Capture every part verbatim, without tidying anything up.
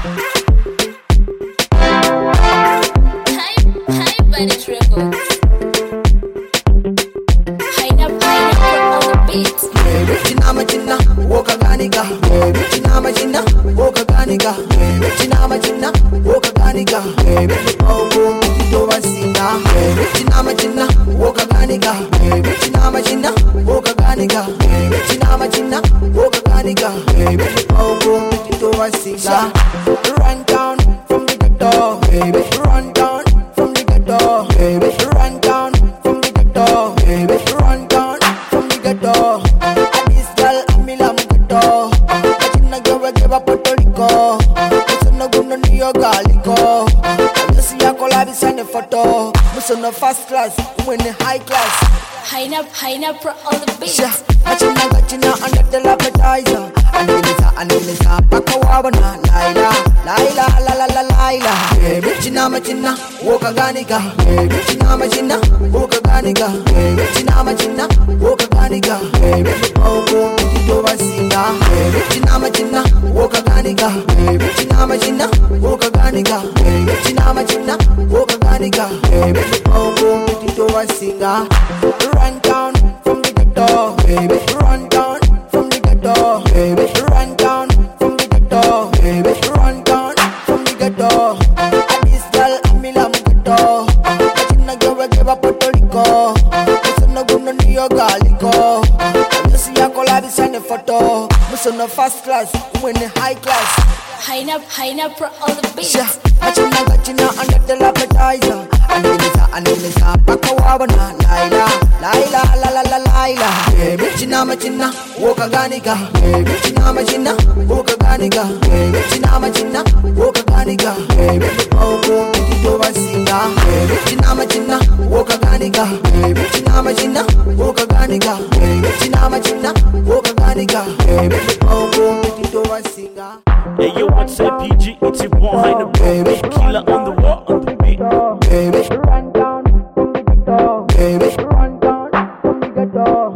Run down from the ghetto, baby. Run down from the ghetto, baby. Run down from the ghetto, baby. Run down from the ghetto. And this girl, I'm in love with ghetto. But you know you give up Puerto Rico. Muso no guno ni yo galico. Yo see a collab and a photo. Muso no first class, when the high class. High up, high up for all the beats. Yeah, achina gachina under the appetizer. Anilisa, anilisa, pakawana, Laila, Laila, la la la Laila. Baby, china machina, woka ganiga. Baby, china machina, woka ganiga. Baby, china machina, woka ganiga. Baby, oh oh, you don't singa. Baby, china machina, woka ganiga. Baby, china machina, woka ganiga. Baby, china machina, woka ganiga. Baby, oh oh, you don't singa. Run down from the ghetto, baby. Run down from the ghetto, baby. Run down from the ghetto, baby. Run down from the ghetto. And this girl, I'm in love with ghetto. But you know you give up Puerto Rico. Muso no guno ni yo galico. Yo see a collab and a photo. Muso no first class, when the high class. High up, high up for all the beats. Yeah, achina gachina under the appetizer. Anilisa, anilisa, pakawana, Laila, Laila, la la la Laila. Baby, china machina, woka ganiga. Baby, china machina, woka ganiga. Baby, china machina, woka ganiga. Baby, oh oh, you don't singa. Baby, china machina, woka ganiga. Baby, china machina, woka ganiga. Baby, china machina, woka ganiga. Baby, oh oh, you don't singa. Hey yo, what's up, P G? It's your one high the baby. Killer on the wall, on the beat. Baby, run down from the ghetto. Baby, run down from the ghetto.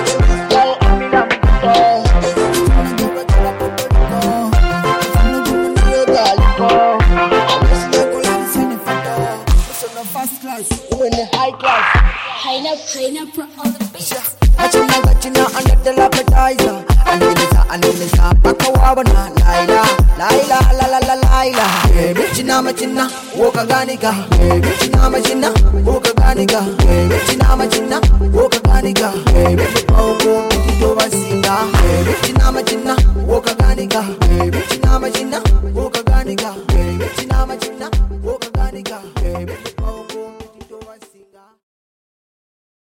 Girl, I'm in love with ghetto. First class, when the high class. High up, high up for all the beats. Achina gachina under the appetizer. Anilisa, anilisa, pakawana, Laila, Laila, la la la Laila. Baby, china machina, woka ganiga. Baby, china machina, woka ganiga. Baby, china machina, woka ganiga. Baby, oh oh, you don't singa. Baby, china machina, woka ganiga. Baby, china machina, woka ganiga. Baby, china machina, woka ganiga. Baby.